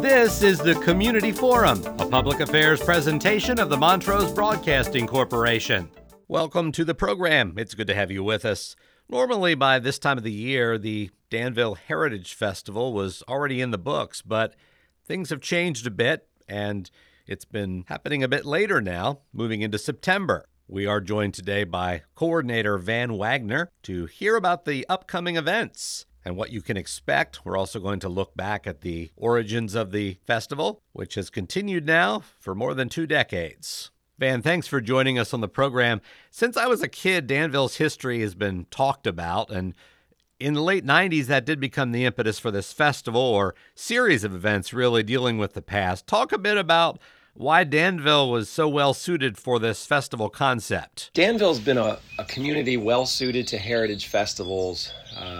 This is the Community Forum, a public affairs presentation of the Montrose Broadcasting Corporation. Welcome to the program. It's good to have you with us. Normally, by this time of the year, the Danville Heritage Festival was already in the books, but things have changed a bit, and it's been happening a bit later now, moving into September. We are joined today by Coordinator Van Wagner to hear about the upcoming events and what you can expect. We're also going to look back at the origins of the festival, which has continued now for more than 2 decades. Van, thanks for joining us on the program. Since I was a kid, Danville's history has been talked about, and in the late 90s, that did become the impetus for this festival or series of events really dealing with the past. Talk a bit about why Danville was so well suited for this festival concept. Danville's been a community well suited to heritage festivals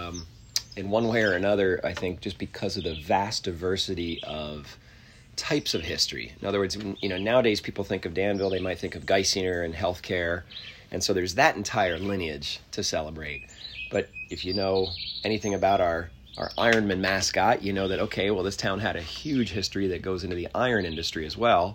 in one way or another, I think, just because of the vast diversity of types of history. In other words, nowadays people think of Danville, they might think of Geisinger and healthcare, and so there's that entire lineage to celebrate. But if you know anything about our Ironman mascot, you know that, okay, well, this town had a huge history that goes into the iron industry as well.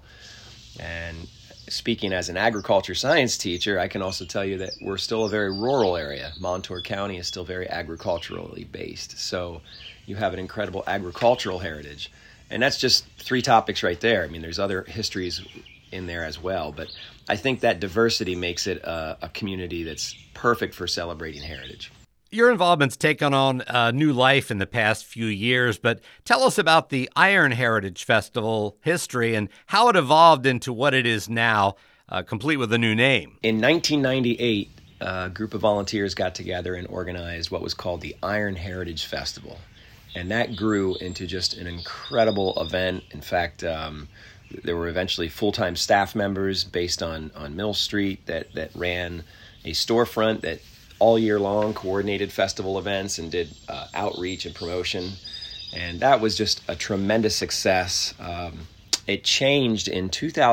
And speaking as an agriculture science teacher, I can also tell you that we're still a very rural area. Montour County is still very agriculturally based. So you have an incredible agricultural heritage. And that's just 3 topics right there. I mean, there's other histories in there as well. But I think that diversity makes it a community that's perfect for celebrating heritage. Your involvement's taken on new life in the past few years, but tell us about the Iron Heritage Festival history and how it evolved into what it is now, complete with a new name. In 1998, a group of volunteers got together and organized what was called the Iron Heritage Festival. And that grew into just an incredible event. In fact, there were eventually full-time staff members based on Mill Street that ran a storefront that all year long coordinated festival events and did outreach and promotion. And that was just a tremendous success. It changed in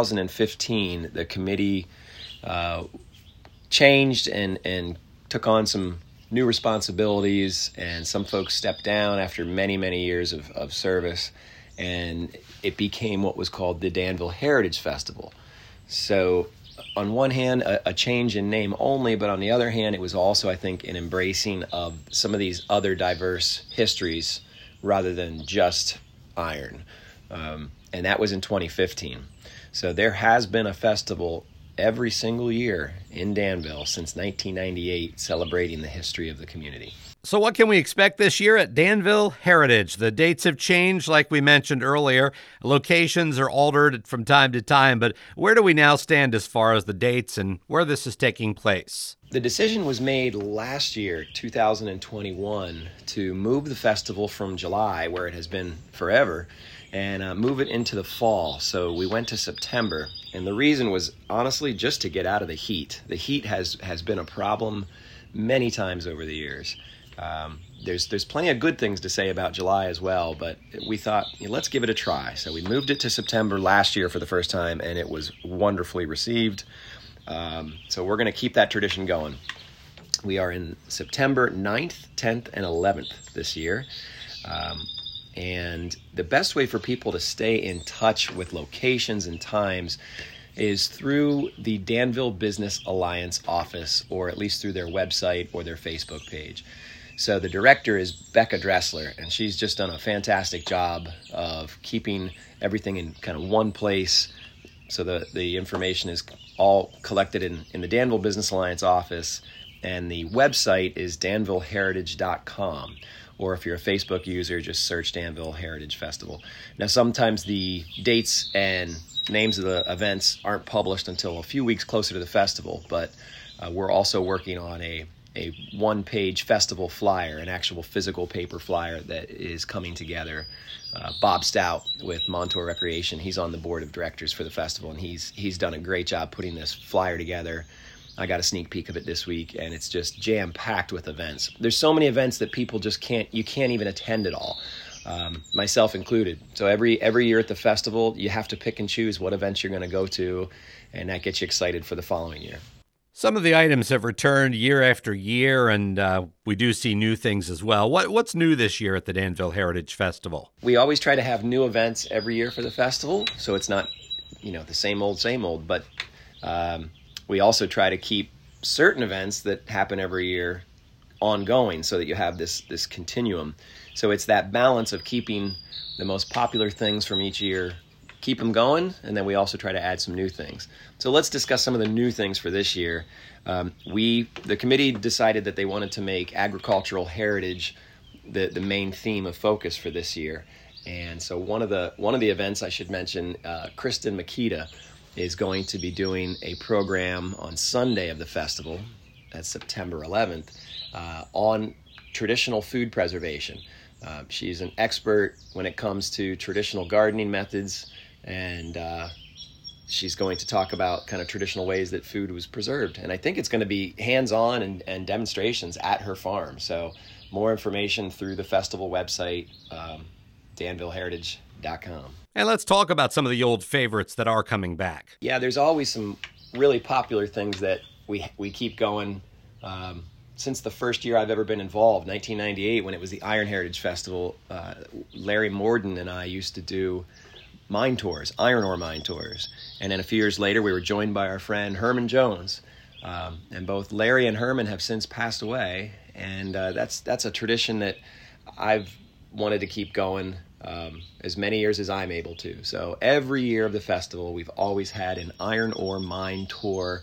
2015. The committee changed and took on some new responsibilities, and some folks stepped down after many, many years of service. And it became what was called the Danville Heritage Festival. So on one hand, a change in name only, but on the other hand, it was also, I think, an embracing of some of these other diverse histories rather than just iron. And that was in 2015. So there has been a festival every single year in Danville since 1998 celebrating the history of the community. So what can we expect this year at Danville Heritage? The dates have changed, like we mentioned earlier. Locations are altered from time to time, but where do we now stand as far as the dates and where this is taking place? The decision was made last year, 2021, to move the festival from July, where it has been forever, and move it into the fall. So we went to September, and the reason was honestly just to get out of the heat. The heat has been a problem many times over the years. There's plenty of good things to say about July as well, but we thought, let's give it a try. So we moved it to September last year for the first time, and it was wonderfully received. So we're going to keep that tradition going. We are in September 9th, 10th, and 11th this year. And the best way for people to stay in touch with locations and times is through the Danville Business Alliance office, or at least through their website or their Facebook page. So the director is Becca Dressler, and she's just done a fantastic job of keeping everything in kind of one place. So the information is all collected in the Danville Business Alliance office, and the website is danvilleheritage.com. Or if you're a Facebook user, just search Danville Heritage Festival. Now, sometimes the dates and names of the events aren't published until a few weeks closer to the festival, but we're also working on a one-page festival flyer, an actual physical paper flyer that is coming together. Bob Stout with Montour Recreation, he's on the board of directors for the festival, and he's done a great job putting this flyer together. I got a sneak peek of it this week, and it's just jam-packed with events. There's so many events that people just can't even attend it all, myself included. So every year at the festival, you have to pick and choose what events you're going to go to, and that gets you excited for the following year. Some of the items have returned year after year, and we do see new things as well. What's new this year at the Danville Heritage Festival? We always try to have new events every year for the festival, so it's not, the same old, but we also try to keep certain events that happen every year ongoing so that you have this continuum. So it's that balance of keeping the most popular things from each year, keep them going, and then we also try to add some new things. So let's discuss some of the new things for this year. The committee decided that they wanted to make agricultural heritage the main theme of focus for this year. And so one of the events I should mention, Kristen Makita is going to be doing a program on Sunday of the festival, that's September 11th, on traditional food preservation. She's an expert when it comes to traditional gardening methods, and she's going to talk about kind of traditional ways that food was preserved. And I think it's going to be hands-on and demonstrations at her farm. So more information through the festival website, danvilleheritage.com. And let's talk about some of the old favorites that are coming back. Yeah, there's always some really popular things that we keep going. Since the first year I've ever been involved, 1998, when it was the Iron Heritage Festival, Larry Morden and I used to do mine tours, iron ore mine tours. And then a few years later, we were joined by our friend Herman Jones. And both Larry and Herman have since passed away. And that's a tradition that I've wanted to keep going as many years as I'm able to. So every year of the festival, we've always had an iron ore mine tour.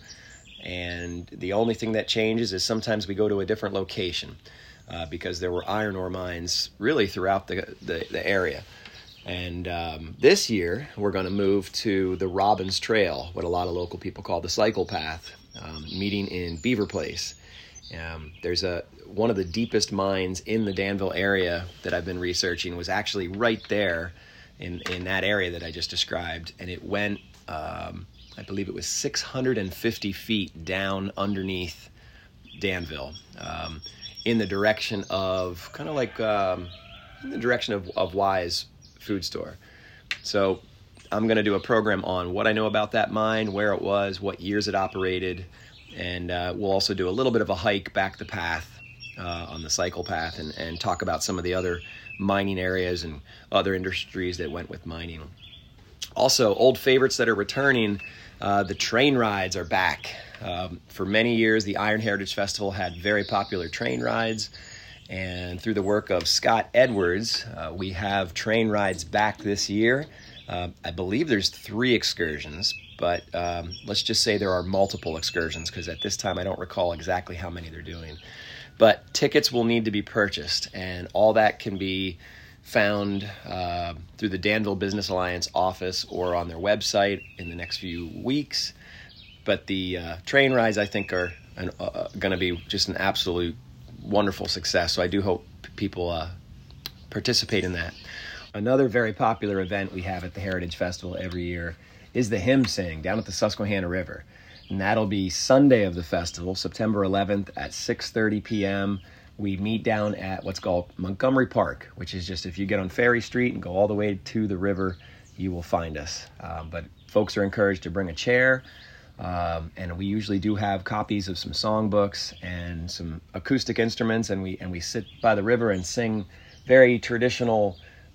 And the only thing that changes is sometimes we go to a different location because there were iron ore mines really throughout the area. And this year, we're going to move to the Robbins Trail, what a lot of local people call the cycle path, meeting in Beaver Place. There's one of the deepest mines in the Danville area that I've been researching was actually right there in that area that I just described. And it went, I believe it was 650 feet down underneath Danville in the direction of, kind of like in the direction of Wise Food Store. So I'm going to do a program on what I know about that mine, where it was, what years it operated, and we'll also do a little bit of a hike back the path on the cycle path and talk about some of the other mining areas and other industries that went with mining. Also, old favorites that are returning, the train rides are back. For many years, the Iron Heritage Festival had very popular train rides. And through the work of Scott Edwards, we have train rides back this year. I believe there's 3 excursions, but let's just say there are multiple excursions because at this time I don't recall exactly how many they're doing. But tickets will need to be purchased, and all that can be found through the Danville Business Alliance office or on their website in the next few weeks. But the train rides, I think, are going to be just an absolute wonderful success. So I do hope people participate in that. Another very popular event we have at the Heritage Festival every year is the hymn sing down at the Susquehanna River. And that'll be Sunday of the festival, September 11th at 6:30 p.m. We meet down at what's called Montgomery Park, which is just if you get on Ferry Street and go all the way to the river, you will find us. But folks are encouraged to bring a chair. And we usually do have copies of some songbooks and some acoustic instruments, and we sit by the river and sing very traditional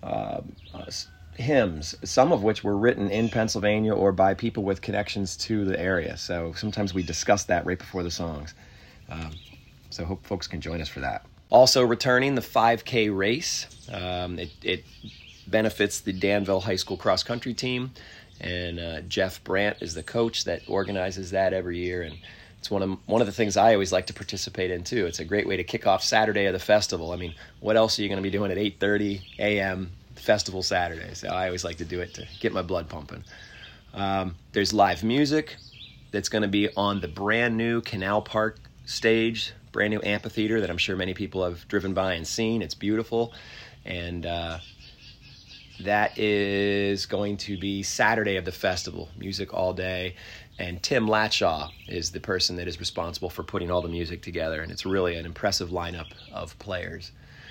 hymns, some of which were written in Pennsylvania or by people with connections to the area. So sometimes we discuss that right before the songs. So hope folks can join us for that. Also returning, the 5K race. It benefits the Danville High School cross country team. And Jeff Brandt is the coach that organizes that every year, and it's one of the things I always like to participate in too. It's a great way to kick off Saturday of the festival. I mean, what else are you going to be doing at 8:30 a.m. festival Saturday? So I always like to do it to get my blood pumping. There's live music that's going to be on the brand new Canal Park stage, brand new amphitheater that I'm sure many people have driven by and seen. It's beautiful, and that is going to be Saturday of the festival, music all day. And Tim Latshaw is the person that is responsible for putting all the music together, and it's really an impressive lineup of players.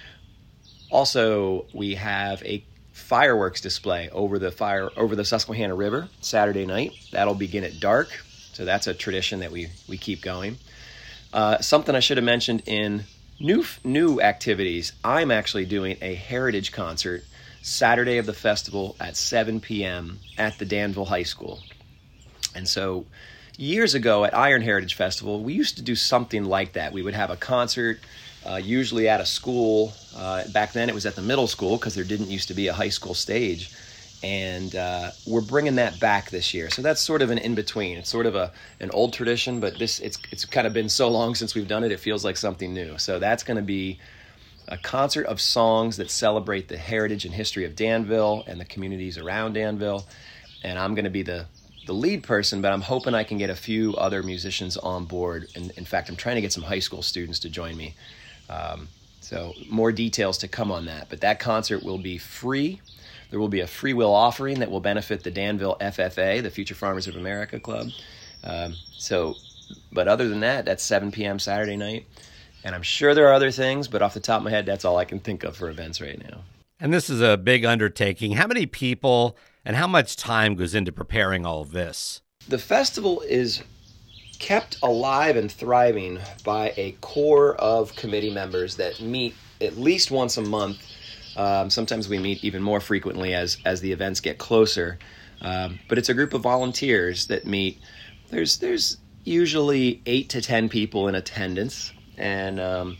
Also, we have a fireworks display over the Susquehanna River Saturday night. That'll begin at dark. So that's a tradition that we keep going. Something I should have mentioned in new activities, I'm actually doing a heritage concert Saturday of the festival at 7 p.m. at the Danville High School. And so years ago at Iron Heritage Festival, we used to do something like that. We would have a concert, usually at a school. Back then it was at the middle school because there didn't used to be a high school stage. And we're bringing that back this year. So that's sort of an in-between. It's sort of an old tradition, but it's kind of been so long since we've done it, it feels like something new. So that's going to be a concert of songs that celebrate the heritage and history of Danville and the communities around Danville. And I'm going to be the lead person, but I'm hoping I can get a few other musicians on board. And in fact, I'm trying to get some high school students to join me. So more details to come on that. But that concert will be free. There will be a free will offering that will benefit the Danville FFA, the Future Farmers of America Club. But other than that, that's 7 p.m. Saturday night. And I'm sure there are other things, but off the top of my head, that's all I can think of for events right now. And this is a big undertaking. How many people and how much time goes into preparing all of this? The festival is kept alive and thriving by a core of committee members that meet at least once a month. Sometimes we meet even more frequently as the events get closer. But it's a group of volunteers that meet. There's usually 8 to 10 people in attendance. And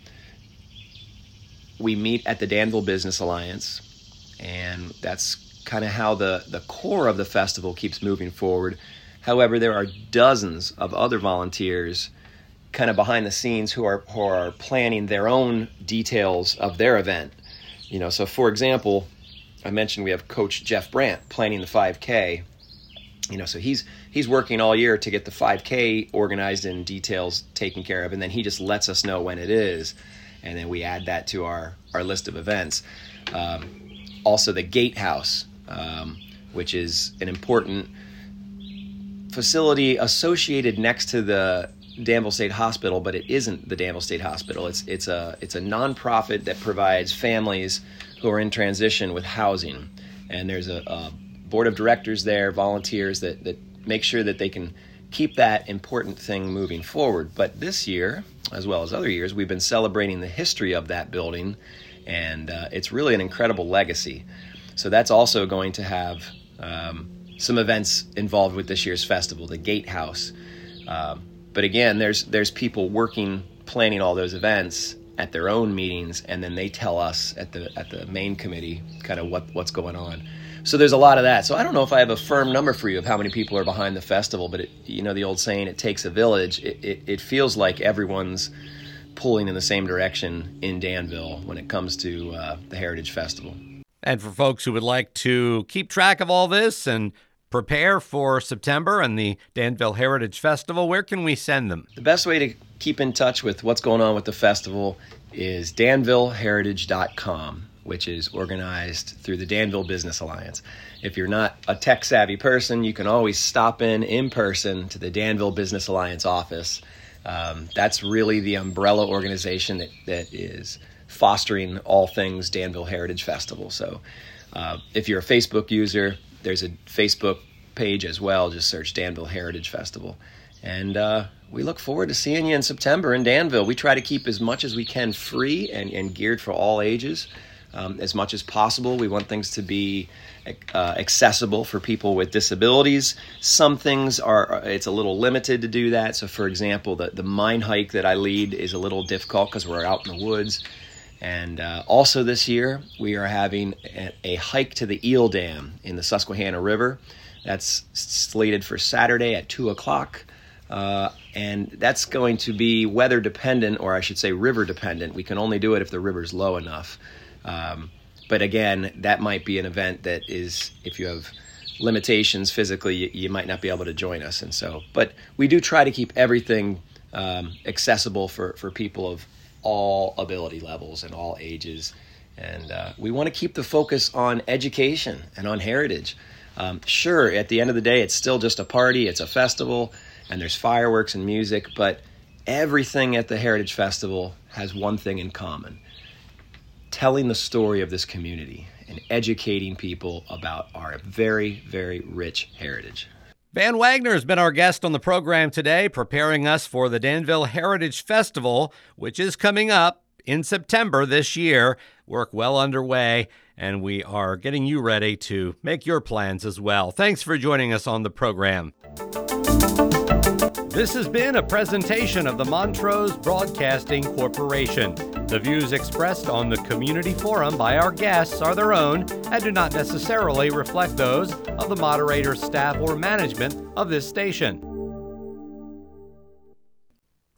we meet at the Danville Business Alliance, and that's kind of how the core of the festival keeps moving forward. However, there are dozens of other volunteers kind of behind the scenes who are planning their own details of their event. So for example, I mentioned we have Coach Jeff Brandt planning the 5K. So he's working all year to get the 5K organized and details taken care of, and then he just lets us know when it is, and then we add that to our list of events. Also, the Gatehouse, which is an important facility associated next to the Danville State Hospital, but it isn't the Danville State Hospital. It's a nonprofit that provides families who are in transition with housing, and there's a board of directors there, volunteers that make sure that they can keep that important thing moving forward. But this year, as well as other years, we've been celebrating the history of that building, and it's really an incredible legacy. So that's also going to have some events involved with this year's festival, the Gatehouse. But again, there's people planning all those events at their own meetings, and then they tell us at the main committee kind of what's going on. So there's a lot of that. So I don't know if I have a firm number for you of how many people are behind the festival, but the old saying, it takes a village. It feels like everyone's pulling in the same direction in Danville when it comes to the Heritage Festival. And for folks who would like to keep track of all this and prepare for September and the Danville Heritage Festival, where can we send them? The best way to keep in touch with what's going on with the festival is danvilleheritage.com, which is organized through the Danville Business Alliance. If you're not a tech-savvy person, you can always stop in person to the Danville Business Alliance office. That's really the umbrella organization that is fostering all things Danville Heritage Festival. So if you're a Facebook user, there's a Facebook page as well. Just search Danville Heritage Festival. And we look forward to seeing you in September in Danville. We try to keep as much as we can free and geared for all ages. As much as possible. We want things to be accessible for people with disabilities. Some things it's a little limited to do that. So for example, the mine hike that I lead is a little difficult because we're out in the woods. And also this year, we are having a hike to the Eel Dam in the Susquehanna River. That's slated for Saturday at 2 o'clock. And that's going to be weather dependent, or I should say river dependent. We can only do it if the river's low enough. But again, that might be an event that is, if you have limitations physically, you might not be able to join us. And so, but we do try to keep everything accessible for people of all ability levels and all ages. And we want to keep the focus on education and on heritage. Sure, at the end of the day, it's still just a party, it's a festival, and there's fireworks and music, but everything at the Heritage Festival has one thing in common: telling the story of this community and educating people about our very, very rich heritage. Van Wagner has been our guest on the program today, preparing us for the Danville Heritage Festival, which is coming up in September this year. Work well underway, and we are getting you ready to make your plans as well. Thanks for joining us on the program. This has been a presentation of the Montrose Broadcasting Corporation. The views expressed on the Community Forum by our guests are their own and do not necessarily reflect those of the moderator, staff, or management of this station.